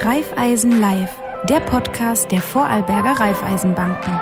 Raiffeisen Live, der Podcast der Vorarlberger Raiffeisenbanken.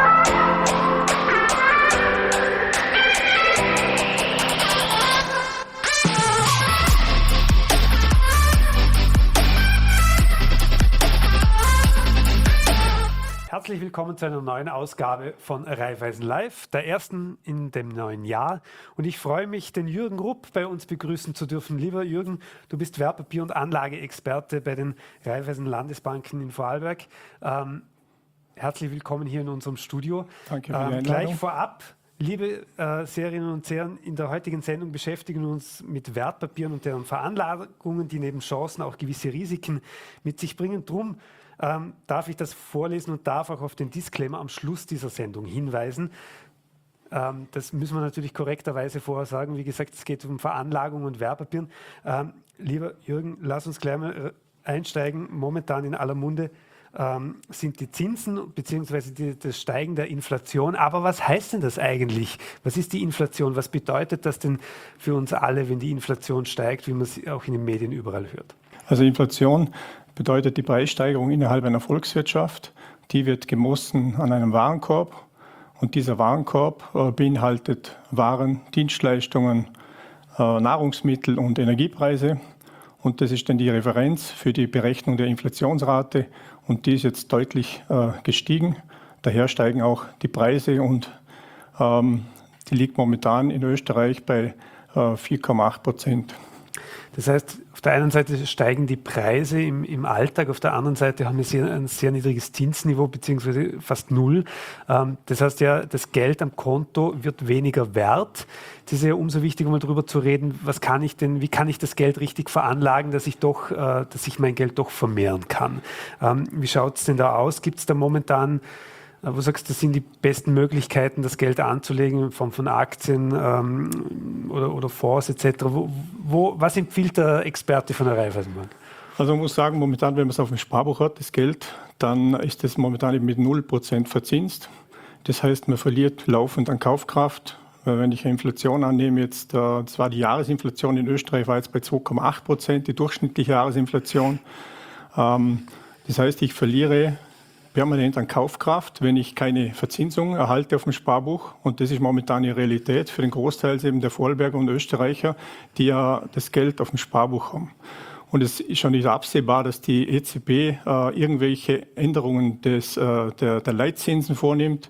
Herzlich willkommen zu einer neuen Ausgabe von Raiffeisen Live, der ersten in dem neuen Jahr. Und ich freue mich, den Jürgen Rupp bei uns begrüßen zu dürfen. Lieber Jürgen, du bist Wertpapier- und Anlageexperte bei den Raiffeisen Landesbanken in Vorarlberg. Herzlich willkommen hier in unserem Studio. Danke für die Einladung. Gleich vorab, liebe Seherinnen und Seher, in der heutigen Sendung beschäftigen wir uns mit Wertpapieren und deren Veranlagungen, die neben Chancen auch gewisse Risiken mit sich bringen. Drum darf ich das vorlesen und darf auch auf den Disclaimer am Schluss dieser Sendung hinweisen. Das müssen wir natürlich korrekterweise vorher sagen. Wie gesagt, es geht um Veranlagung und Wertpapieren. Lieber Jürgen, lass uns gleich mal einsteigen. Momentan in aller Munde sind die Zinsen bzw. das Steigen der Inflation. Aber was heißt denn das eigentlich? Was ist die Inflation? Was bedeutet das denn für uns alle, wenn die Inflation steigt, wie man es auch in den Medien überall hört? Also Inflation bedeutet die Preissteigerung innerhalb einer Volkswirtschaft. Die wird gemessen an einem Warenkorb. Und dieser Warenkorb beinhaltet Waren, Dienstleistungen, Nahrungsmittel und Energiepreise. Und das ist dann die Referenz für die Berechnung der Inflationsrate. Und die ist jetzt deutlich gestiegen. Daher steigen auch die Preise und die liegt momentan in Österreich bei 4,8%. Das heißt, auf der einen Seite steigen die Preise im Alltag, auf der anderen Seite haben wir ein sehr niedriges Zinsniveau, beziehungsweise fast null. Das heißt ja, das Geld am Konto wird weniger wert. Es ist ja umso wichtiger, mal darüber zu reden, wie kann ich das Geld richtig veranlagen, dass ich mein Geld doch vermehren kann. Wie schaut es denn da aus? Gibt es da momentan, wo sagst du, das sind die besten Möglichkeiten, das Geld anzulegen in Form von Aktien oder Fonds etc.? Was empfiehlt der Experte von der Raiffeisenbank? Also man muss sagen, momentan, wenn man es auf dem Sparbuch hat, das Geld, dann ist das momentan eben mit 0% verzinst. Das heißt, man verliert laufend an Kaufkraft. Wenn ich eine Inflation annehme, jetzt, das war die Jahresinflation in Österreich, war jetzt bei 2,8%, die durchschnittliche Jahresinflation. Das heißt, ich verliere permanent an Kaufkraft, wenn ich keine Verzinsung erhalte auf dem Sparbuch. Und das ist momentan die Realität für den Großteil eben der Vorarlberger und Österreicher, die ja das Geld auf dem Sparbuch haben. Und es ist schon nicht absehbar, dass die EZB irgendwelche Änderungen der Leitzinsen vornimmt.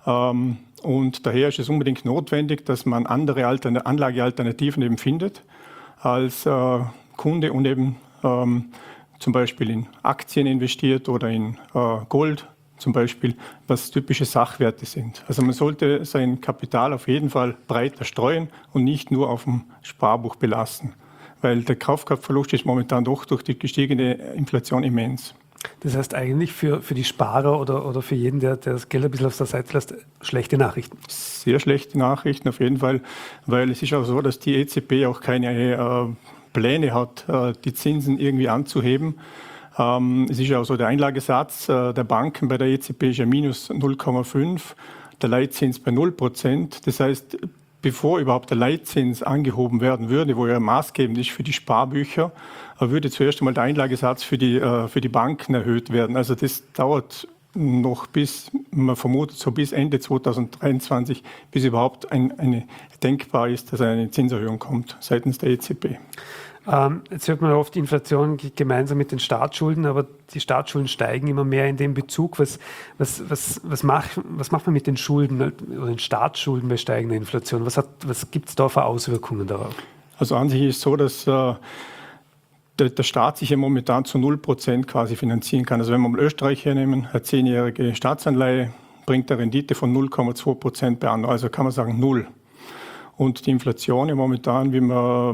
Und daher ist es unbedingt notwendig, dass man andere Anlagealternativen eben findet als Kunde und eben zum Beispiel in Aktien investiert oder in Gold zum Beispiel, was typische Sachwerte sind. Also man sollte sein Kapital auf jeden Fall breiter streuen und nicht nur auf dem Sparbuch belassen, weil der Kaufkraftverlust ist momentan doch durch die gestiegene Inflation immens. Das heißt eigentlich für die Sparer oder für jeden, der das Geld ein bisschen auf der Seite lässt, schlechte Nachrichten? Sehr schlechte Nachrichten auf jeden Fall, weil es ist auch so, dass die EZB auch keine Pläne hat, die Zinsen irgendwie anzuheben. Es ist ja auch so, der Einlagesatz der Banken bei der EZB ist ja minus 0,5, der Leitzins bei 0%. Das heißt, bevor überhaupt der Leitzins angehoben werden würde, wo ja maßgebend ist für die Sparbücher, würde zuerst einmal der Einlagesatz für die Banken erhöht werden. Also das dauert noch man vermutet, so bis Ende 2023, bis überhaupt eine denkbar ist, dass eine Zinserhöhung kommt seitens der EZB. Jetzt hört man oft Inflation gemeinsam mit den Staatsschulden, aber die Staatsschulden steigen immer mehr in dem Bezug. Was macht man mit den Schulden oder den Staatsschulden bei steigender Inflation? Was gibt es da für Auswirkungen darauf? Also an sich ist es so, dass der Staat sich ja momentan zu 0% quasi finanzieren kann. Also wenn wir mal Österreich hernehmen, eine 10-jährige Staatsanleihe bringt eine Rendite von 0,2% per Anno, also kann man sagen 0. Und die Inflation ja momentan bei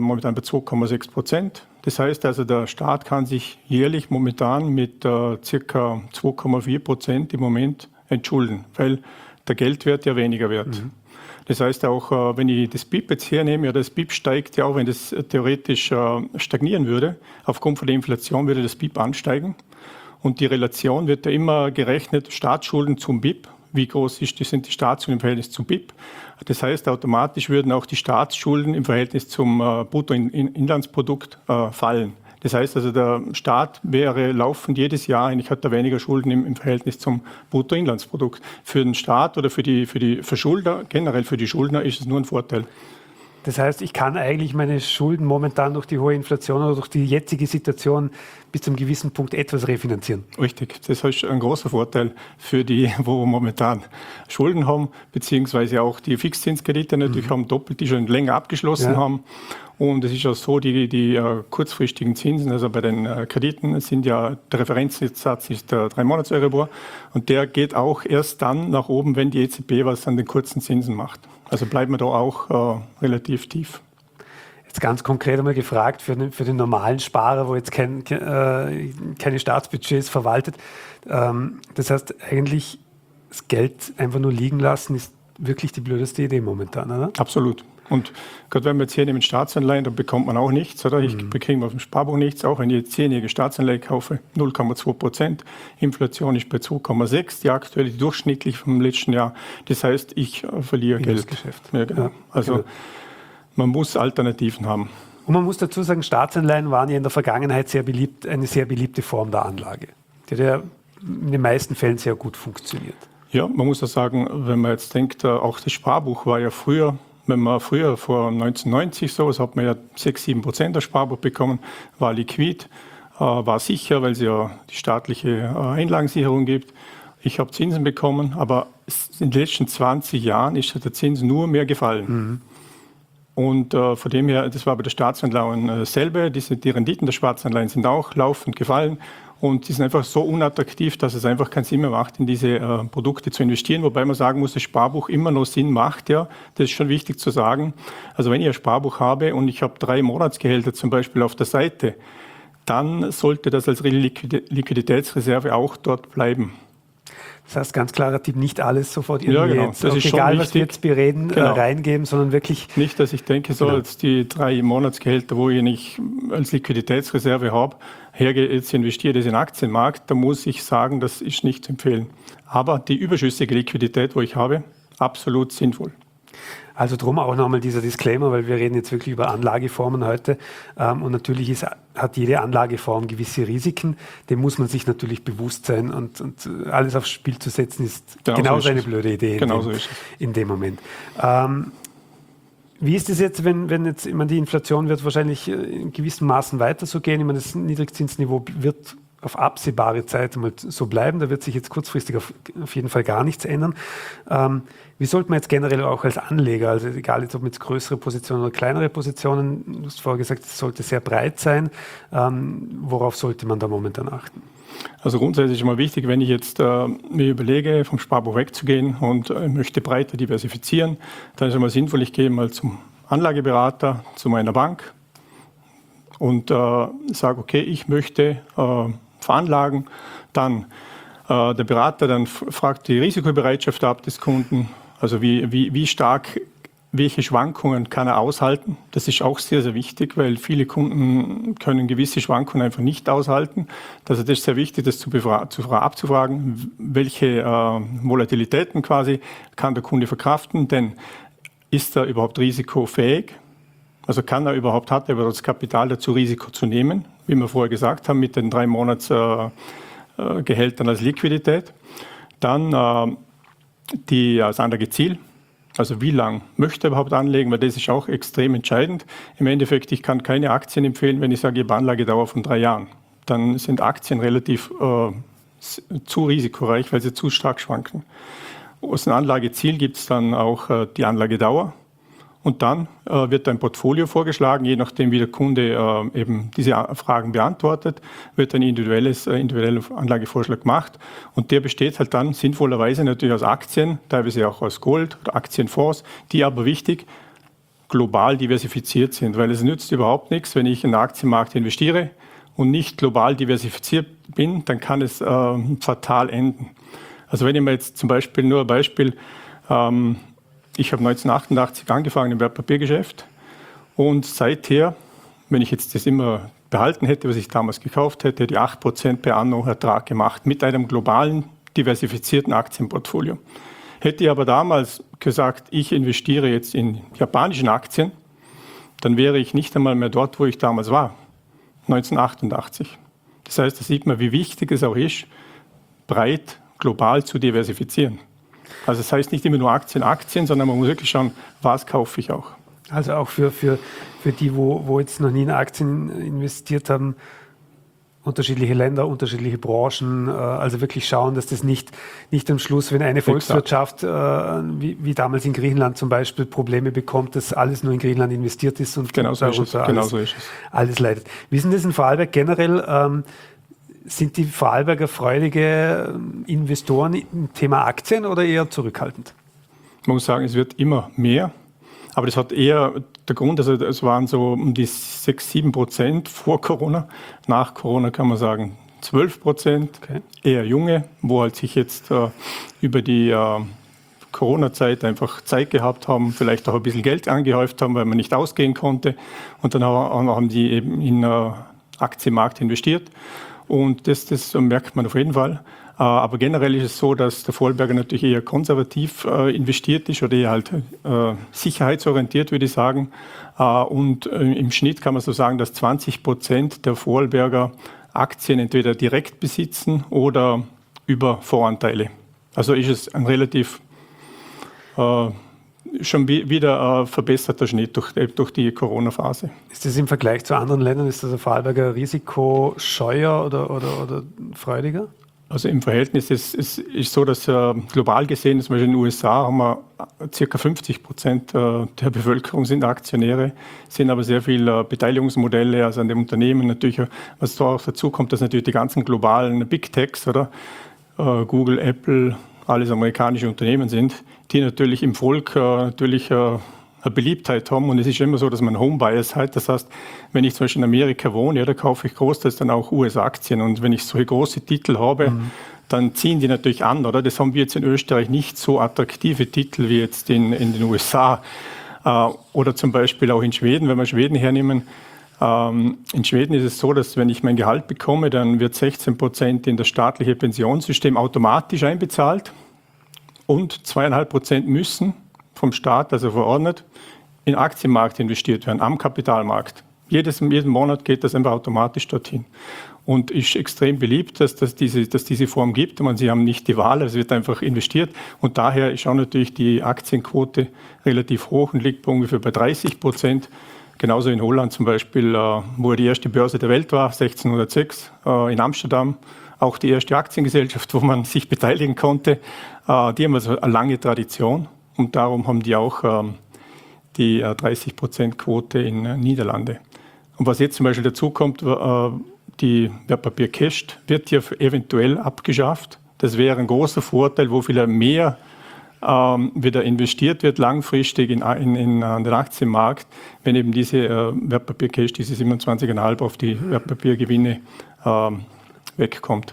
2,6%. Das heißt also, der Staat kann sich jährlich momentan mit circa 2,4% im Moment entschulden, weil der Geldwert ja weniger wird. Mhm. Das heißt auch, wenn ich das BIP jetzt hernehme, das BIP steigt ja auch, wenn das theoretisch stagnieren würde. Aufgrund von der Inflation würde das BIP ansteigen. Und die Relation wird ja immer gerechnet, Staatsschulden zum BIP. Wie groß sind die Staatsschulden im Verhältnis zum BIP? Das heißt, automatisch würden auch die Staatsschulden im Verhältnis zum Bruttoinlandsprodukt fallen. Das heißt also, der Staat wäre laufend jedes Jahr, eigentlich hat er weniger Schulden im Verhältnis zum Bruttoinlandsprodukt. Für den Staat oder für die Verschulder, generell für die Schuldner, ist es nur ein Vorteil. Das heißt, ich kann eigentlich meine Schulden momentan durch die hohe Inflation oder durch die jetzige Situation bis zu einem gewissen Punkt etwas refinanzieren. Richtig, das ist ein großer Vorteil für die, wo momentan Schulden haben, beziehungsweise auch die Fixzinskredite natürlich haben, doppelt, die schon länger abgeschlossen haben. Und es ist auch so, die kurzfristigen Zinsen, also bei den Krediten sind ja, der Referenzsatz ist der 3-Monats-Euribor und der geht auch erst dann nach oben, wenn die EZB was an den kurzen Zinsen macht. Also bleiben wir da auch relativ tief. Jetzt ganz konkret einmal gefragt, für den normalen Sparer, wo jetzt keine Staatsbudgets verwaltet. Das heißt, eigentlich das Geld einfach nur liegen lassen, ist wirklich die blödeste Idee momentan, oder? Absolut. Und gerade wenn wir jetzt hier nehmen Staatsanleihen, da bekommt man auch nichts, oder? Ich bekomme auf dem Sparbuch nichts, auch wenn ich jetzt 10-jährige Staatsanleihe kaufe, 0,2%. Inflation ist bei 2,6, die aktuelle durchschnittlich vom letzten Jahr. Das heißt, ich verliere Geld. Ja, genau. Ja, also genau. Man muss Alternativen haben. Und man muss dazu sagen, Staatsanleihen waren ja in der Vergangenheit eine sehr beliebte Form der Anlage, die hat ja in den meisten Fällen sehr gut funktioniert. Ja, man muss auch sagen, wenn man jetzt denkt, auch das Sparbuch war ja früher, wenn man früher vor 1990 sowas hat man ja 6-7% das Sparbuch bekommen, war liquid, war sicher, weil es ja die staatliche Einlagensicherung gibt. Ich habe Zinsen bekommen, aber in den letzten 20 Jahren ist der Zins nur mehr gefallen. Und von dem her, das war bei der Staatsanleihen selber, die Renditen der Staatsanleihen sind auch laufend gefallen. Und die sind einfach so unattraktiv, dass es einfach keinen Sinn mehr macht, in diese Produkte zu investieren. Wobei man sagen muss, das Sparbuch immer noch Sinn macht. Ja, das ist schon wichtig zu sagen. Also wenn ich ein Sparbuch habe und ich habe 3 Monatsgehälter zum Beispiel auf der Seite, dann sollte das als Liquiditätsreserve auch dort bleiben. Das heißt, ganz klarer Tipp, nicht alles sofort ja, genau. Das ist egal, schon was wir jetzt bereden, reingeben, sondern wirklich... Nicht, dass ich denke, so jetzt die 3 Monatsgehälter, wo ich nicht als Liquiditätsreserve habe, jetzt investiere das in den Aktienmarkt, da muss ich sagen, das ist nicht zu empfehlen. Aber die überschüssige Liquidität, wo ich habe, absolut sinnvoll. Also drum auch nochmal dieser Disclaimer, weil wir reden jetzt wirklich über Anlageformen heute. Und natürlich hat jede Anlageform gewisse Risiken. Dem muss man sich natürlich bewusst sein. Und alles aufs Spiel zu setzen, ist genauso eine blöde Idee in dem Moment. Wie ist es jetzt, wenn jetzt, ich meine, die Inflation wird wahrscheinlich in gewissem Maßen weiter so gehen. Ich meine, das Niedrigzinsniveau wird auf absehbare Zeit einmal so bleiben. Da wird sich jetzt kurzfristig auf jeden Fall gar nichts ändern. Wie sollte man jetzt generell auch als Anleger, also egal jetzt ob mit größere Positionen oder kleinere Positionen, du hast vorher gesagt, es sollte sehr breit sein. Worauf sollte man da momentan achten? Also grundsätzlich ist immer wichtig, wenn ich jetzt mir überlege, vom Sparbuch wegzugehen und möchte breiter diversifizieren, dann ist es immer sinnvoll, ich gehe mal zum Anlageberater, zu meiner Bank und sage, okay, ich möchte veranlagen. Dann der Berater dann fragt die Risikobereitschaft ab des Kunden, also wie stark, welche Schwankungen kann er aushalten. Das ist auch sehr, sehr wichtig, weil viele Kunden können gewisse Schwankungen einfach nicht aushalten. Also das ist sehr wichtig, das abzufragen, welche Volatilitäten quasi kann der Kunde verkraften, denn ist er überhaupt risikofähig? Also hat er überhaupt das Kapital dazu, Risiko zu nehmen, wie wir vorher gesagt haben, mit den 3 Monatsgehältern als Liquidität. Dann das Anlageziel, also wie lange möchte er überhaupt anlegen, weil das ist auch extrem entscheidend. Im Endeffekt, ich kann keine Aktien empfehlen, wenn ich sage, ich habe Anlagedauer von 3 Jahren. Dann sind Aktien relativ zu risikoreich, weil sie zu stark schwanken. Aus dem Anlageziel gibt es dann auch die Anlagedauer. Und dann wird ein Portfolio vorgeschlagen, je nachdem wie der Kunde eben diese Fragen beantwortet, wird ein individueller Anlagevorschlag gemacht. Und der besteht halt dann sinnvollerweise natürlich aus Aktien, teilweise auch aus Gold oder Aktienfonds, die aber wichtig global diversifiziert sind. Weil es nützt überhaupt nichts, wenn ich in den Aktienmarkt investiere und nicht global diversifiziert bin, dann kann es fatal enden. Also wenn ich mir jetzt zum Beispiel nur ein Beispiel, ich habe 1988 angefangen im Wertpapiergeschäft und seither, wenn ich jetzt das immer behalten hätte, was ich damals gekauft hätte, die 8% per anno Ertrag gemacht mit einem globalen, diversifizierten Aktienportfolio. Hätte ich aber damals gesagt, ich investiere jetzt in japanischen Aktien, dann wäre ich nicht einmal mehr dort, wo ich damals war. 1988. Das heißt, da sieht man, wie wichtig es auch ist, breit global zu diversifizieren. Also das heißt nicht immer nur Aktien, sondern man muss wirklich schauen, was kaufe ich auch. Also auch für die, wo jetzt noch nie in Aktien investiert haben, unterschiedliche Länder, unterschiedliche Branchen, also wirklich schauen, dass das nicht am Schluss, wenn eine Volkswirtschaft, wie damals in Griechenland zum Beispiel, Probleme bekommt, dass alles nur in Griechenland investiert ist und genau so ist es. Alles leidet. Wie ist denn das in Vorarlberg generell? Sind die Vorarlberger freudige Investoren im Thema Aktien oder eher zurückhaltend? Man muss sagen, es wird immer mehr. Aber das hat eher der Grund, also es waren so um die 6-7% vor Corona. Nach Corona kann man sagen 12%, okay. Eher junge, wo halt sich jetzt über die Corona-Zeit einfach Zeit gehabt haben, vielleicht auch ein bisschen Geld angehäuft haben, weil man nicht ausgehen konnte. Und dann haben die eben in Aktienmarkt investiert. Und das merkt man auf jeden Fall. Aber generell ist es so, dass der Vorarlberger natürlich eher konservativ investiert ist oder eher halt sicherheitsorientiert, würde ich sagen. Und im Schnitt kann man so sagen, dass 20% der Vorarlberger Aktien entweder direkt besitzen oder über Voranteile. Also ist es ein relativ schon wieder verbesserter Schnitt durch die Corona-Phase. Ist das im Vergleich zu anderen Ländern, ist das der Vorarlberger risikoscheuer oder freudiger? Also im Verhältnis ist so, dass global gesehen, zum Beispiel in den USA, haben wir ca. 50% der Bevölkerung sind Aktionäre, sind aber sehr viele Beteiligungsmodelle, also an dem Unternehmen natürlich, was da auch dazu kommt, dass natürlich die ganzen globalen Big Techs, oder Google, Apple, alles amerikanische Unternehmen sind, die natürlich im Volk natürlich eine Beliebtheit haben. Und es ist immer so, dass man Home-Bias hat. Das heißt, wenn ich zum Beispiel in Amerika wohne, ja, da kaufe ich großteils dann auch US-Aktien. Und wenn ich solche große Titel habe, dann ziehen die natürlich an, oder? Das haben wir jetzt in Österreich nicht so attraktive Titel wie jetzt in den USA. Oder zum Beispiel auch in Schweden, wenn wir Schweden hernehmen. In Schweden ist es so, dass wenn ich mein Gehalt bekomme, dann wird 16% in das staatliche Pensionssystem automatisch einbezahlt und 2,5% müssen vom Staat, also verordnet, in den Aktienmarkt investiert werden, am Kapitalmarkt. Jeden Monat geht das einfach automatisch dorthin. Und ist extrem beliebt, dass diese Form gibt. Sie haben nicht die Wahl, es wird einfach investiert. Und daher ist auch natürlich die Aktienquote relativ hoch und liegt bei ungefähr bei 30%. Genauso in Holland zum Beispiel, wo die erste Börse der Welt war, 1606, in Amsterdam. Auch die erste Aktiengesellschaft, wo man sich beteiligen konnte. Die haben also eine lange Tradition. Und darum haben die auch die 30%-Quote in Niederlande. Und was jetzt zum Beispiel dazu kommt, die Wertpapier Cash wird ja eventuell abgeschafft. Das wäre ein großer Vorteil, wo viel mehr wieder investiert wird langfristig in den Aktienmarkt, wenn eben diese Wertpapier Cash, diese 27,5 auf die Wertpapiergewinne wegkommt.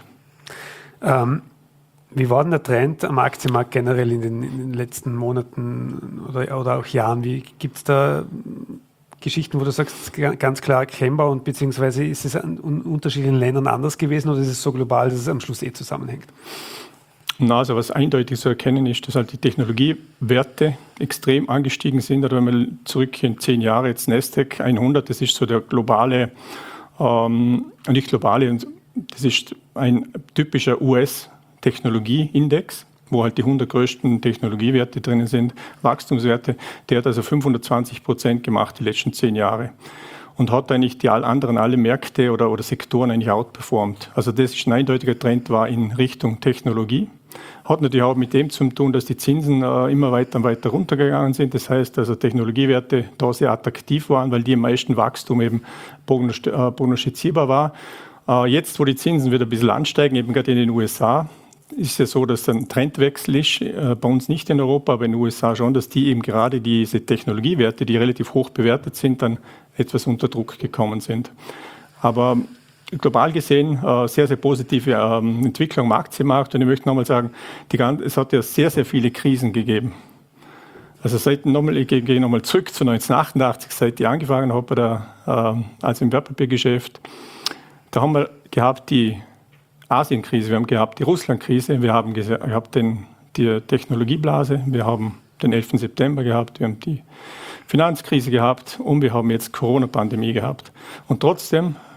Wie war denn der Trend am Aktienmarkt generell in den letzten Monaten oder auch Jahren? Gibt es da Geschichten, wo du sagst, ganz klar erkennbar und beziehungsweise ist es in unterschiedlichen Ländern anders gewesen oder ist es so global, dass es am Schluss zusammenhängt? Na, also was eindeutig zu erkennen ist, dass halt die Technologiewerte extrem angestiegen sind. Oder wenn man zurückgehen 10 Jahre, jetzt Nasdaq 100, das ist so der globale, nicht globale, das ist ein typischer US-Technologieindex, wo halt die 100 größten Technologiewerte drinnen sind, Wachstumswerte. Der hat also 520% gemacht die letzten 10 Jahre. Und hat eigentlich die alle Märkte oder Sektoren eigentlich outperformt. Also das ist ein eindeutiger Trend, war in Richtung Technologie. Hat natürlich auch mit dem zu tun, dass die Zinsen immer weiter und weiter runtergegangen sind. Das heißt, also Technologiewerte da sehr attraktiv waren, weil die am meisten Wachstum eben prognostizierbar war. Jetzt, wo die Zinsen wieder ein bisschen ansteigen, eben gerade in den USA, ist ja so, dass ein Trendwechsel ist, bei uns nicht in Europa, aber in den USA schon, dass die eben gerade diese Technologiewerte, die relativ hoch bewertet sind, dann etwas unter Druck gekommen sind. Aber global gesehen sehr, sehr positive Entwicklung im Aktienmarkt. Und ich möchte nochmal sagen, es hat ja sehr, sehr viele Krisen gegeben. Also ich gehe nochmal zurück zu 1988, seit ich angefangen habe, also im Wertpapiergeschäft. Da haben wir gehabt die Asienkrise, wir haben gehabt die Russlandkrise, wir haben gehabt die Technologieblase, wir haben den 11. September gehabt, wir haben die Finanzkrise gehabt und wir haben jetzt Corona-Pandemie gehabt. Und trotzdem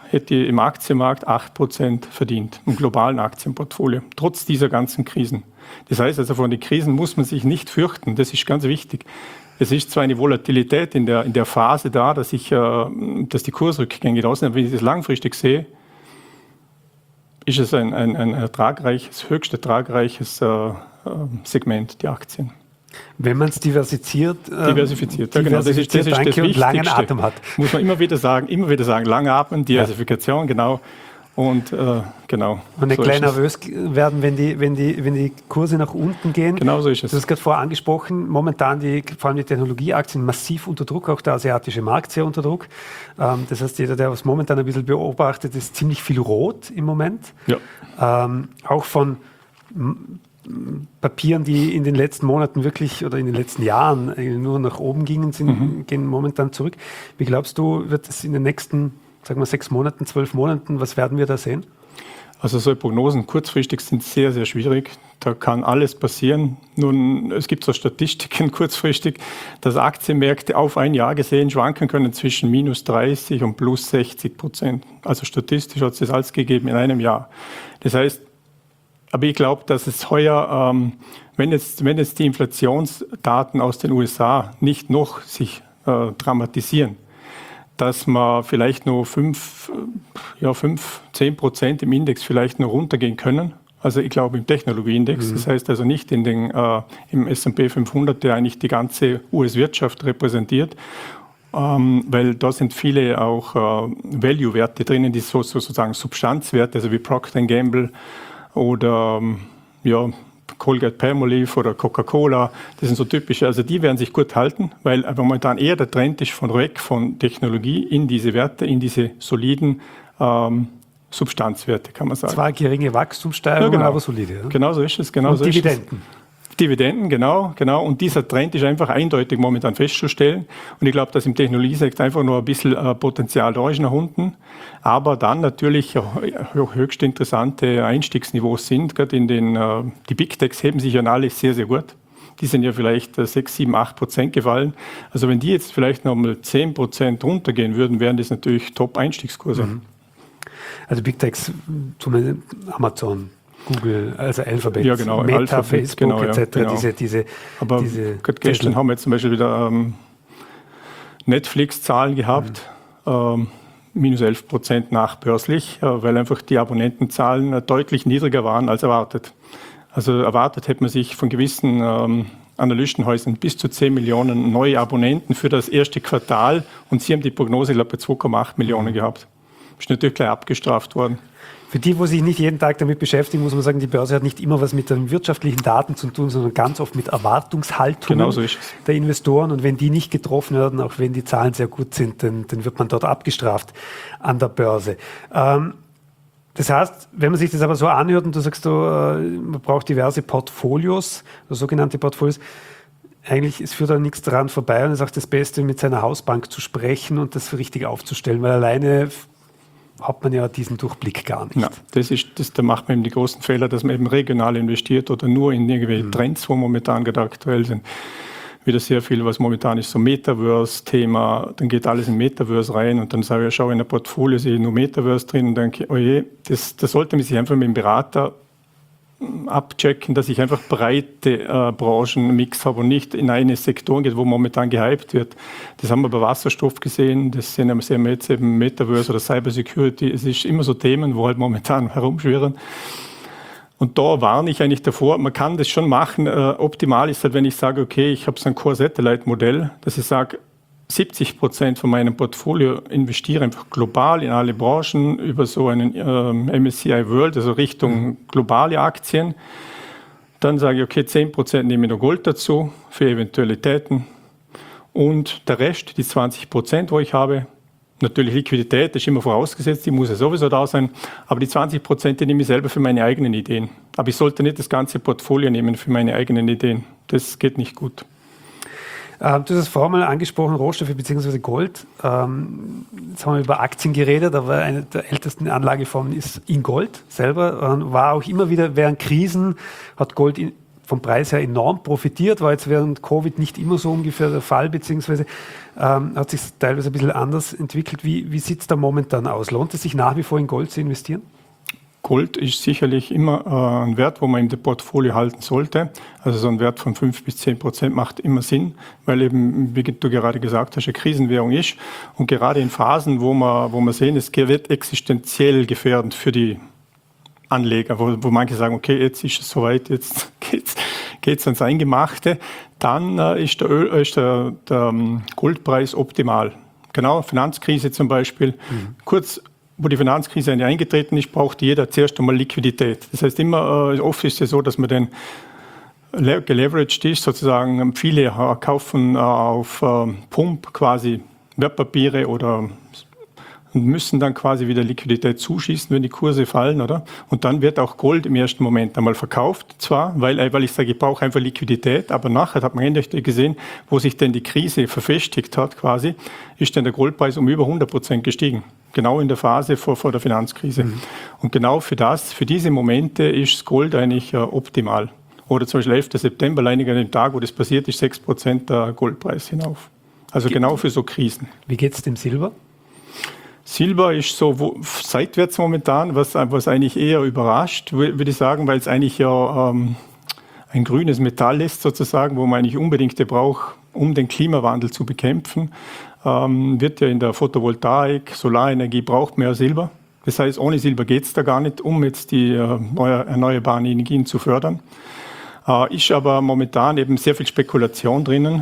hätte ich im Aktienmarkt 8% verdient, im globalen Aktienportfolio, trotz dieser ganzen Krisen. Das heißt also, von den Krisen muss man sich nicht fürchten, das ist ganz wichtig. Es ist zwar eine Volatilität in der Phase da, dass die Kursrückgänge da sind, aber wenn ich das langfristig sehe, ist es ein höchst ertragreiches Segment, die Aktien. Wenn man es diversifiziert, ja, genau. Das ist das und langen Atem hat. Muss man immer wieder sagen, lange atmen, Diversifikation, genau. Und genau. Und nicht gleich nervös werden, wenn die Kurse nach unten gehen. Genau so ist es. Du hast gerade vorher angesprochen, momentan vor allem die Technologieaktien massiv unter Druck, auch der asiatische Markt sehr unter Druck. Das heißt, jeder, der was momentan ein bisschen beobachtet, ist ziemlich viel rot im Moment. Ja. Auch von Papieren, die in den letzten Monaten wirklich oder in den letzten Jahren nur nach oben gingen, gehen momentan zurück. Wie glaubst du, wird es in den nächsten, sagen wir 6 Monaten, 12 Monaten, was werden wir da sehen? Also so Prognosen kurzfristig sind sehr, sehr schwierig. Da kann alles passieren. Nun, es gibt so Statistiken kurzfristig, dass Aktienmärkte auf ein Jahr gesehen schwanken können zwischen -30% und +60%. Also statistisch hat es das alles gegeben in einem Jahr. Das heißt, aber ich glaube, dass es heuer, wenn jetzt die Inflationsdaten aus den USA nicht noch sich dramatisieren, dass man vielleicht nur 10% im Index vielleicht noch runtergehen können. Also ich glaube im Technologieindex, das heißt also nicht im S&P 500, der eigentlich die ganze US-Wirtschaft repräsentiert, weil da sind viele auch Value-Werte drinnen, die sozusagen Substanzwerte, also wie Procter & Gamble oder Colgate-Palmolive oder Coca-Cola, das sind so typische, also die werden sich gut halten, weil aber momentan eher der Trend ist weg von Technologie in diese Werte, in diese soliden Substanzwerte, kann man sagen. Zwar geringe Wachstumssteigerungen, genau. Aber solide. Ja? Genau so ist es. Und so Dividenden. Dividenden, genau. Und dieser Trend ist einfach eindeutig momentan festzustellen. Und ich glaube, dass im Technologiesektor einfach nur ein bisschen Potenzial da ist nach unten. Aber dann natürlich höchst interessante Einstiegsniveaus sind. Gerade die Big Techs heben sich ja alle sehr, sehr gut. Die sind ja vielleicht 6, 7, 8% gefallen. Also wenn die jetzt vielleicht noch mal 10% runtergehen würden, wären das natürlich Top-Einstiegskurse. Also Big Techs, Amazon, Google, also Alphabet, ja, genau, Meta, Alphabet, Facebook genau, etc. Ja, genau. Aber gestern haben wir jetzt zum Beispiel wieder Netflix-Zahlen gehabt, -11% nachbörslich, weil einfach die Abonnentenzahlen deutlich niedriger waren als erwartet. Also erwartet hätte man sich von gewissen Analystenhäusern bis zu 10 Millionen neue Abonnenten für das erste Quartal und sie haben die Prognose, ich glaube, bei 2,8 Millionen gehabt. Ist natürlich gleich abgestraft worden. Für die, wo sich nicht jeden Tag damit beschäftigen, muss man sagen, die Börse hat nicht immer was mit den wirtschaftlichen Daten zu tun, sondern ganz oft mit Erwartungshaltungen genau so ist es. Der Investoren. Und wenn die nicht getroffen werden, auch wenn die Zahlen sehr gut sind, dann wird man dort abgestraft an der Börse. Das heißt, wenn man sich das aber so anhört und du sagst, man braucht diverse Portfolios, sogenannte Portfolios, eigentlich es führt da nichts daran vorbei und es ist auch das Beste, mit seiner Hausbank zu sprechen und das richtig aufzustellen, weil alleine hat man ja diesen Durchblick gar nicht. Ja, da macht man eben die großen Fehler, dass man eben regional investiert oder nur in irgendwelche Trends, wo momentan gerade aktuell sind. Wieder sehr viel, was momentan ist, so Metaverse-Thema, dann geht alles in Metaverse rein und dann sage ich, schau in ein Portfolio, sehe ich nur Metaverse drin und denke, oh je, das sollte man sich einfach mit dem Berater abchecken, dass ich einfach breite Branchenmix habe und nicht in eine Sektor geht, wo momentan gehypt wird. Das haben wir bei Wasserstoff gesehen, das sehen wir jetzt eben Metaverse oder Cybersecurity. Es ist immer so Themen, wo halt momentan herumschwirren. Und da warne ich eigentlich davor, man kann das schon machen. Optimal ist halt, wenn ich sage, okay, ich habe so ein Core-Satellite-Modell, dass ich sage, 70% von meinem Portfolio investiere einfach global in alle Branchen über so einen MSCI World, also Richtung globale Aktien. Dann sage ich, okay, 10% nehme ich noch Gold dazu für Eventualitäten. Und der Rest, die 20%, wo ich habe, natürlich Liquidität, das ist immer vorausgesetzt, die muss ja sowieso da sein. Aber die 20%, die nehme ich selber für meine eigenen Ideen. Aber ich sollte nicht das ganze Portfolio nehmen für meine eigenen Ideen. Das geht nicht gut. Du hast es vorher mal angesprochen, Rohstoffe bzw. Gold. Jetzt haben wir über Aktien geredet, aber eine der ältesten Anlageformen ist in Gold selber. War auch immer wieder während Krisen, hat Gold vom Preis her enorm profitiert, war jetzt während Covid nicht immer so ungefähr der Fall, beziehungsweise hat sich teilweise ein bisschen anders entwickelt. Wie sieht es da momentan aus? Lohnt es sich nach wie vor in Gold zu investieren? Gold ist sicherlich immer ein Wert, wo man im Portfolio halten sollte. Also so ein Wert von 5-10% macht immer Sinn, weil eben, wie du gerade gesagt hast, eine Krisenwährung ist. Und gerade in Phasen, wo wir sehen, es wird existenziell gefährdend für die Anleger, wo manche sagen, okay, jetzt ist es soweit, jetzt geht's ans Eingemachte, dann ist der Goldpreis optimal. Genau, Finanzkrise zum Beispiel. Kurz, wo die Finanzkrise eingetreten ist, braucht jeder zuerst einmal Liquidität. Das heißt, oft ist es so, dass man dann geleveraged ist, sozusagen viele kaufen auf Pump quasi Wertpapiere oder und müssen dann quasi wieder Liquidität zuschießen, wenn die Kurse fallen, oder? Und dann wird auch Gold im ersten Moment einmal verkauft, zwar, weil ich sage, ich brauche einfach Liquidität, aber nachher hat man endlich gesehen, wo sich denn die Krise verfestigt hat quasi, ist dann der Goldpreis um über 100% gestiegen. Genau in der Phase vor der Finanzkrise. Und genau für diese Momente ist Gold eigentlich optimal. Oder zum Beispiel 11. September, allein an dem Tag, wo das passiert ist, 6% der Goldpreis hinauf. Also genau für so Krisen. Wie geht es dem Silber? Silber ist so seitwärts momentan, was eigentlich eher überrascht, würde ich sagen, weil es eigentlich ja ein grünes Metall ist sozusagen, wo man eigentlich unbedingt braucht, um den Klimawandel zu bekämpfen. Wird ja in der Photovoltaik, Solarenergie braucht mehr Silber. Das heißt, ohne Silber geht es da gar nicht, um jetzt die erneuerbaren Energien zu fördern. Ist aber momentan eben sehr viel Spekulation drinnen.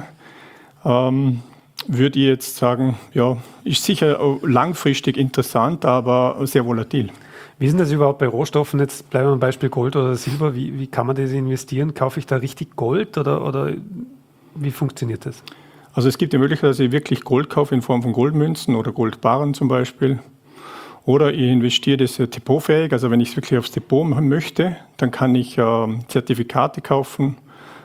Würde ich jetzt sagen, ja, ist sicher langfristig interessant, aber sehr volatil. Wie ist denn das überhaupt bei Rohstoffen? Jetzt bleiben wir beim Beispiel Gold oder Silber. Wie kann man das investieren? Kaufe ich da richtig Gold oder wie funktioniert das? Also es gibt die Möglichkeit, dass ich wirklich Gold kaufe in Form von Goldmünzen oder Goldbarren zum Beispiel. Oder ich investiere das depotfähig. Also wenn ich es wirklich aufs Depot machen möchte, dann kann ich Zertifikate kaufen,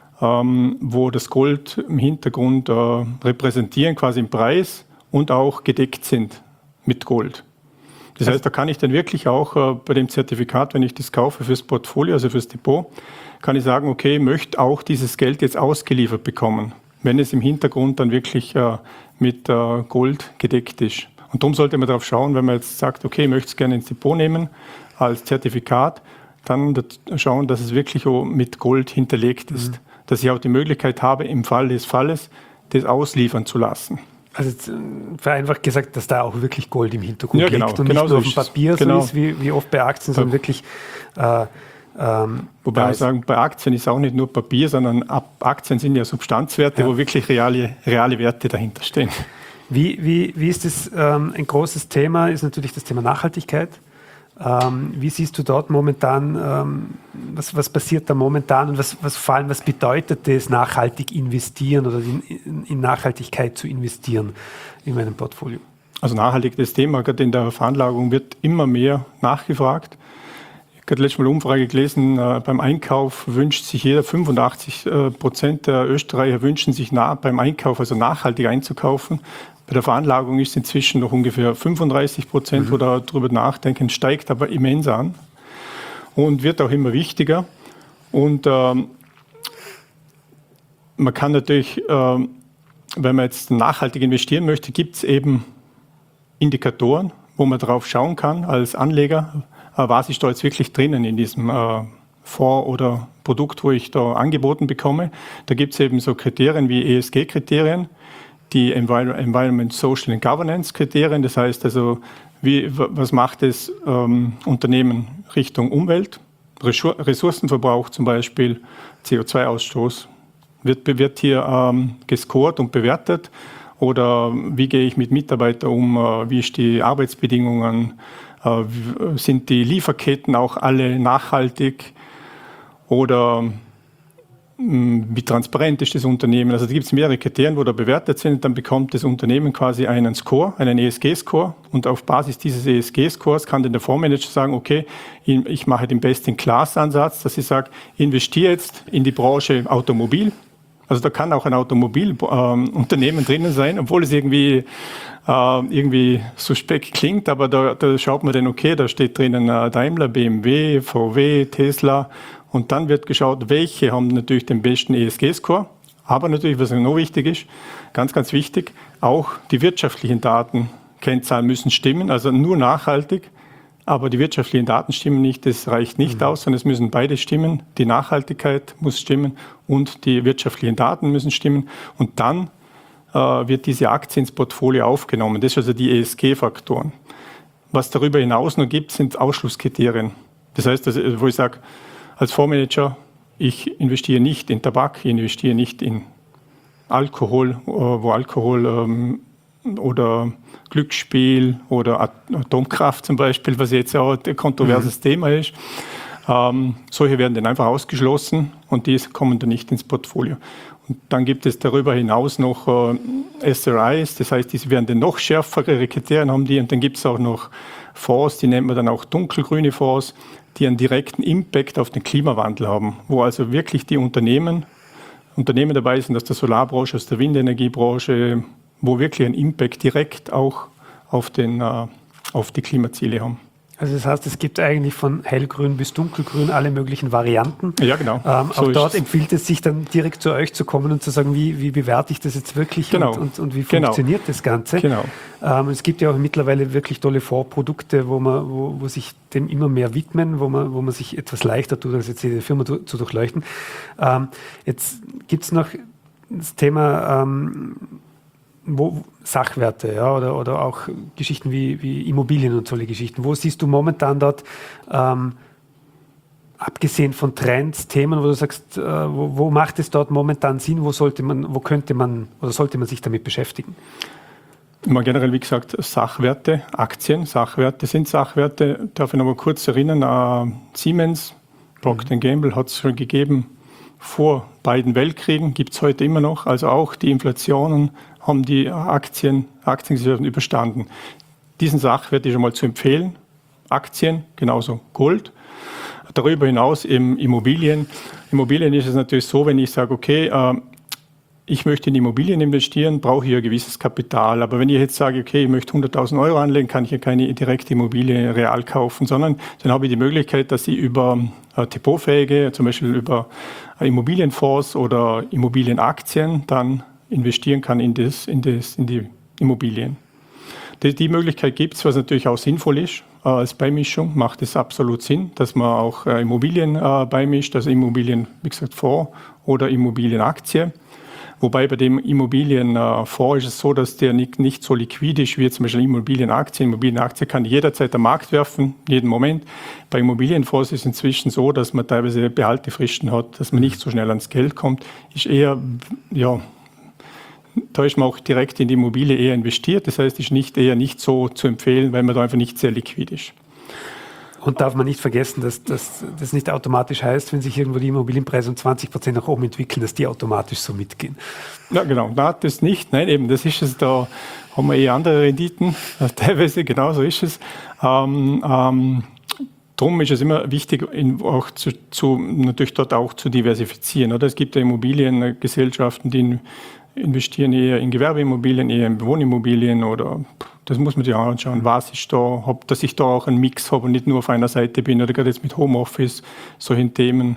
wo das Gold im Hintergrund repräsentieren, quasi im Preis und auch gedeckt sind mit Gold. Das heißt, da kann ich dann wirklich auch bei dem Zertifikat, wenn ich das kaufe fürs Portfolio, also fürs Depot, kann ich sagen, okay, ich möchte auch dieses Geld jetzt ausgeliefert bekommen, wenn es im Hintergrund dann wirklich mit Gold gedeckt ist. Und darum sollte man darauf schauen, wenn man jetzt sagt, okay, ich möchte es gerne ins Depot nehmen als Zertifikat, dann schauen, dass es wirklich mit Gold hinterlegt ist. Dass ich auch die Möglichkeit habe, im Fall des Falles, das ausliefern zu lassen. Also vereinfacht gesagt, dass da auch wirklich Gold im Hintergrund liegt und genau nicht nur auf dem Papier so ist, wie oft bei Aktien, sondern wirklich... Wobei wir sagen, bei Aktien ist auch nicht nur Papier, sondern Aktien sind ja Substanzwerte, wo wirklich reale Werte dahinter stehen. Wie ist das ein großes Thema, ist natürlich das Thema Nachhaltigkeit. Wie siehst du dort momentan, was passiert da momentan und vor allem, was bedeutet das, nachhaltig investieren oder in Nachhaltigkeit zu investieren in meinem Portfolio? Also nachhaltig, das Thema gerade in der Veranlagung wird immer mehr nachgefragt. Ich habe letztes Mal eine Umfrage gelesen, beim Einkauf wünscht sich jeder, 85% der Österreicher wünschen sich beim Einkauf, also nachhaltig einzukaufen. Bei der Veranlagung ist inzwischen noch ungefähr 35%, wo darüber nachdenken, steigt aber immens an und wird auch immer wichtiger. Und man kann natürlich, wenn man jetzt nachhaltig investieren möchte, gibt es eben Indikatoren, wo man drauf schauen kann als Anleger, was ist da jetzt wirklich drinnen in diesem Fonds oder Produkt, wo ich da angeboten bekomme. Da gibt es eben so Kriterien wie ESG-Kriterien, die Environment, Social and Governance Kriterien. Das heißt also, was macht das Unternehmen Richtung Umwelt, Ressourcenverbrauch zum Beispiel, CO2-Ausstoß, wird hier gescored und bewertet. Oder wie gehe ich mit Mitarbeitern um, wie ist die Arbeitsbedingungen, sind die Lieferketten auch alle nachhaltig oder wie transparent ist das Unternehmen. Also da gibt es mehrere Kriterien, wo da bewertet sind. Dann bekommt das Unternehmen quasi einen Score, einen ESG-Score. Und auf Basis dieses ESG-Scores kann dann der Fondsmanager sagen, okay, ich mache den Best-in-Class-Ansatz, dass ich sage, investiere jetzt in die Branche Automobil. Also da kann auch ein Automobilunternehmen drinnen sein, obwohl es irgendwie suspekt klingt, aber da schaut man dann, okay, da steht drinnen Daimler, BMW, VW, Tesla Und dann wird geschaut, welche haben natürlich den besten ESG-Score. Aber natürlich, was noch wichtig ist, ganz, ganz wichtig, auch die wirtschaftlichen Daten, Kennzahlen müssen stimmen, also nur nachhaltig. Aber die wirtschaftlichen Daten stimmen nicht, das reicht nicht aus, sondern es müssen beide stimmen. Die Nachhaltigkeit muss stimmen und die wirtschaftlichen Daten müssen stimmen. Und dann wird diese Aktie ins Portfolio aufgenommen. Das sind also die ESG-Faktoren. Was darüber hinaus noch gibt, sind Ausschlusskriterien. Das heißt, wo ich sage, als Fondsmanager, ich investiere nicht in Tabak, ich investiere nicht in Alkohol, wo Alkohol oder Glücksspiel oder Atomkraft zum Beispiel, was jetzt auch ein kontroverses Thema ist. Solche werden dann einfach ausgeschlossen und die kommen dann nicht ins Portfolio. Und dann gibt es darüber hinaus noch SRIs, das heißt, die werden dann noch schärfere Kriterien haben die. Und dann gibt es auch noch Fonds, die nennt man dann auch dunkelgrüne Fonds, die einen direkten Impact auf den Klimawandel haben, wo also wirklich die Unternehmen dabei sind, aus der Solarbranche, aus der Windenergiebranche, wo wirklich ein Impact direkt auch auf die Klimaziele haben. Also das heißt, es gibt eigentlich von hellgrün bis dunkelgrün alle möglichen Varianten. Ja, genau. Auch dort empfiehlt es sich dann direkt zu euch zu kommen und zu sagen, wie bewerte ich das jetzt wirklich genau. und wie funktioniert das Ganze. Genau. Es gibt ja auch mittlerweile wirklich tolle Fondsprodukte, wo sich dem immer mehr widmen, wo man sich etwas leichter tut, als jetzt jede Firma zu durchleuchten. Jetzt gibt es noch das Thema Sachwerte, ja, oder auch Geschichten wie Immobilien und solche Geschichten. Wo siehst du momentan dort, abgesehen von Trends, Themen, wo du sagst, wo macht es dort momentan Sinn, sollte man sich damit beschäftigen? Immer generell, wie gesagt, Sachwerte, Aktien, Sachwerte sind Sachwerte. Darf ich noch mal kurz erinnern, Siemens, Procter & Gamble hat es schon gegeben, vor beiden Weltkriegen, gibt es heute immer noch. Also auch die Inflationen haben die Aktiengesellschaften überstanden. Diesen Sachwert ist schon mal zu empfehlen. Aktien, genauso Gold. Darüber hinaus eben Immobilien. Immobilien ist es natürlich so, wenn ich sage, okay, ich möchte in Immobilien investieren, brauche ich ein gewisses Kapital. Aber wenn ich jetzt sage, okay, ich möchte 100.000 Euro anlegen, kann ich ja keine direkte Immobilie real kaufen, sondern dann habe ich die Möglichkeit, dass ich über depotfähige, zum Beispiel über Immobilienfonds oder Immobilienaktien, dann investieren kann in die Immobilien. Die Möglichkeit gibt es, was natürlich auch sinnvoll ist. Als Beimischung macht es absolut Sinn, dass man auch Immobilien beimischt, also Immobilien, wie gesagt, Fonds oder Immobilienaktie. Wobei bei dem Immobilienfonds ist es so, dass der nicht so liquid ist wie zum Beispiel Immobilienaktien. Immobilienaktie kann jederzeit am Markt werfen, jeden Moment. Bei Immobilienfonds ist es inzwischen so, dass man teilweise Behaltefristen hat, dass man nicht so schnell ans Geld kommt. Ist eher, ja, da ist man auch direkt in die Immobilie eher investiert. Das heißt, ist eher nicht so zu empfehlen, weil man da einfach nicht sehr liquid ist. Und darf man nicht vergessen, dass das nicht automatisch heißt, wenn sich irgendwo die Immobilienpreise um 20% nach oben entwickeln, dass die automatisch so mitgehen. Ja, genau. Na, das nicht. Nein, eben, das ist es. Da haben wir andere Renditen. Teilweise, genau so ist es. Darum ist es immer wichtig, auch natürlich dort auch zu diversifizieren. Oder? Es gibt ja Immobiliengesellschaften, die investieren eher in Gewerbeimmobilien, eher in Wohnimmobilien oder das muss man sich auch anschauen, was ist da, dass ich da auch einen Mix habe und nicht nur auf einer Seite bin oder gerade jetzt mit Homeoffice, solchen Themen,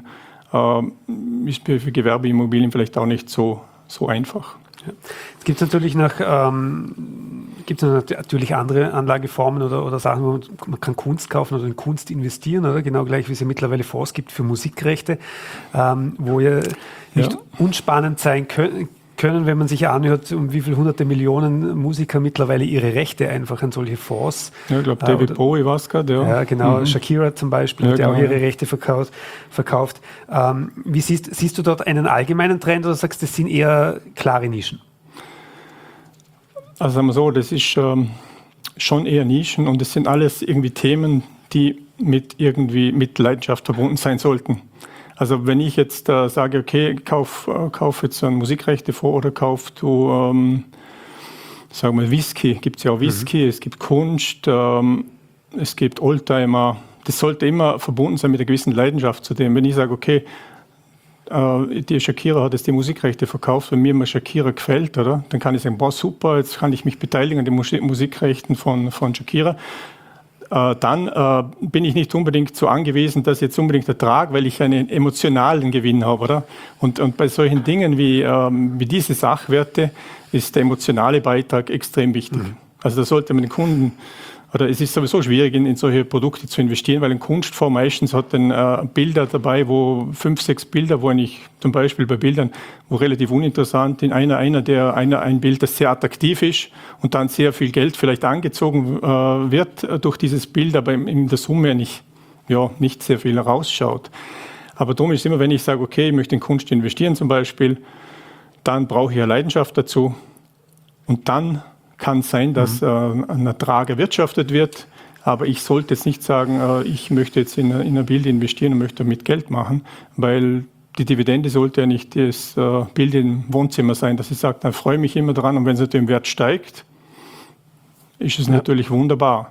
ist für Gewerbeimmobilien vielleicht auch nicht so einfach. Ja. Es gibt natürlich natürlich andere Anlageformen oder Sachen, wo man kann Kunst kaufen oder in Kunst investieren, oder? Genau gleich, wie es ja mittlerweile Fonds gibt für Musikrechte, wo ja nicht unspannend sein können, wenn man sich anhört, um wie viele hunderte Millionen Musiker mittlerweile ihre Rechte einfach an solche Fonds. Ja, ich glaube, David Bowie war es gerade. Ja, genau. Shakira zum Beispiel, hat ja auch ihre Rechte verkauft. Wie siehst du dort einen allgemeinen Trend oder sagst du, das sind eher klare Nischen? Also sagen wir so, das ist schon eher Nischen und es sind alles irgendwie Themen, die mit Leidenschaft verbunden sein sollten. Also wenn ich jetzt sage, okay, kauf jetzt ein Musikrechte vor oder kauf du, sagen wir Whisky, gibt es ja auch Whisky, es gibt Kunst, es gibt Oldtimer. Das sollte immer verbunden sein mit einer gewissen Leidenschaft zu dem. Wenn ich sage, okay, die Shakira hat jetzt die Musikrechte verkauft, wenn mir mal Shakira gefällt, oder? Dann kann ich sagen, boah, super, jetzt kann ich mich beteiligen an den Musikrechten von Shakira. dann bin ich nicht unbedingt so angewiesen, dass ich jetzt unbedingt ertrage, weil ich einen emotionalen Gewinn habe. Oder? Und bei solchen Dingen wie diese Sachwerte ist der emotionale Beitrag extrem wichtig. Also da sollte man den Kunden, oder es ist sowieso schwierig, in solche Produkte zu investieren, weil ein Kunstfonds meistens hat dann Bilder dabei, wo 5, 6 Bilder, wo ich zum Beispiel bei Bildern, wo relativ uninteressant, ein Bild, das sehr attraktiv ist und dann sehr viel Geld vielleicht angezogen wird durch dieses Bild, aber in der Summe nicht sehr viel rausschaut. Aber darum ist immer, wenn ich sage, okay, ich möchte in Kunst investieren zum Beispiel, dann brauche ich eine Leidenschaft dazu und dann kann es sein, dass ein Ertrag erwirtschaftet wird, aber ich sollte jetzt nicht sagen, ich möchte jetzt in ein Bild investieren und möchte damit Geld machen, weil die Dividende sollte ja nicht das Bild im Wohnzimmer sein, dass ich sage, dann freue ich mich immer dran und wenn es natürlich im Wert steigt, ist es natürlich wunderbar.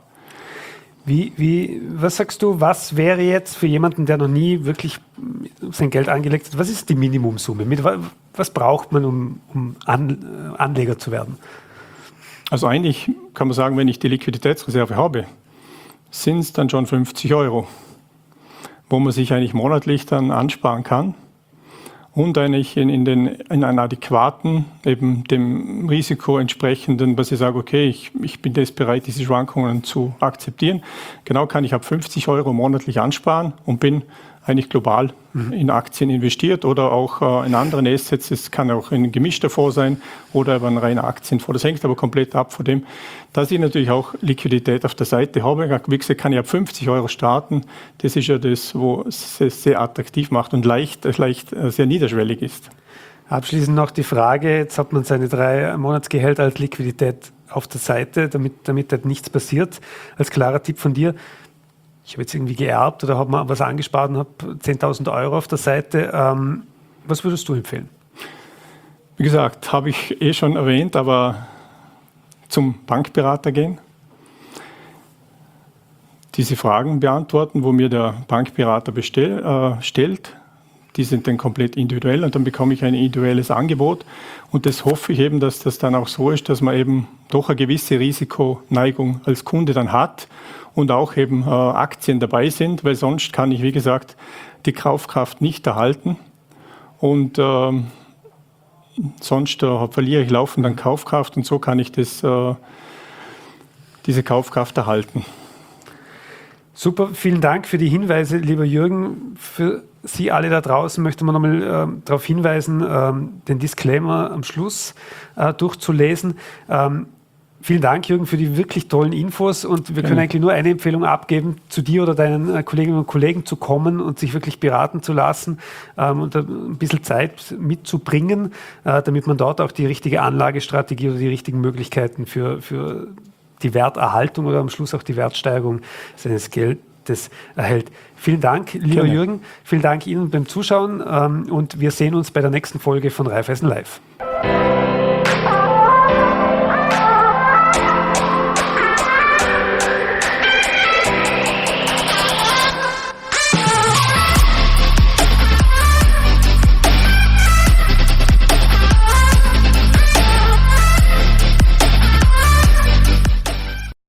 Was sagst du, was wäre jetzt für jemanden, der noch nie wirklich sein Geld angelegt hat, was ist die Minimumsumme? Was braucht man, um Anleger zu werden? Also eigentlich kann man sagen, wenn ich die Liquiditätsreserve habe, sind es dann schon 50 €, wo man sich eigentlich monatlich dann ansparen kann und eigentlich in einen adäquaten, eben dem Risiko entsprechenden, dass ich sage, okay, ich bin das bereit, diese Schwankungen zu akzeptieren. Genau kann ich ab 50 € monatlich ansparen und bin eigentlich global in Aktien investiert oder auch in anderen Assets. Es kann auch ein gemischter Fonds sein oder ein reiner Aktienfonds. Das hängt aber komplett ab von dem, dass ich natürlich auch Liquidität auf der Seite habe. Wie gesagt, kann ich ab 50 € starten. Das ist ja das, wo es sehr attraktiv macht und leicht sehr niederschwellig ist. Abschließend noch die Frage, jetzt hat man seine 3 Monatsgehälter als Liquidität auf der Seite, damit halt nichts passiert. Als klarer Tipp von dir, ich habe jetzt irgendwie geerbt oder habe mal was angespart und habe 10.000 € auf der Seite. Was würdest du empfehlen? Wie gesagt, habe ich schon erwähnt, aber zum Bankberater gehen, diese Fragen beantworten, wo mir der Bankberater stellt. Die sind dann komplett individuell und dann bekomme ich ein individuelles Angebot. Und das hoffe ich eben, dass das dann auch so ist, dass man eben doch eine gewisse Risikoneigung als Kunde dann hat und auch eben Aktien dabei sind, weil sonst kann ich, wie gesagt, die Kaufkraft nicht erhalten und sonst verliere ich laufend an Kaufkraft und so kann ich diese Kaufkraft erhalten. Super, vielen Dank für die Hinweise, lieber Jürgen. Für Sie alle da draußen möchte man nochmal darauf hinweisen, den Disclaimer am Schluss durchzulesen. Vielen Dank, Jürgen, für die wirklich tollen Infos und wir können eigentlich nur eine Empfehlung abgeben, zu dir oder deinen Kolleginnen und Kollegen zu kommen und sich wirklich beraten zu lassen und ein bisschen Zeit mitzubringen, damit man dort auch die richtige Anlagestrategie oder die richtigen Möglichkeiten für die Werterhaltung oder am Schluss auch die Wertsteigerung seines Geldes erhält. Vielen Dank, lieber Jürgen. Vielen Dank Ihnen beim Zuschauen und wir sehen uns bei der nächsten Folge von Raiffeisen Live.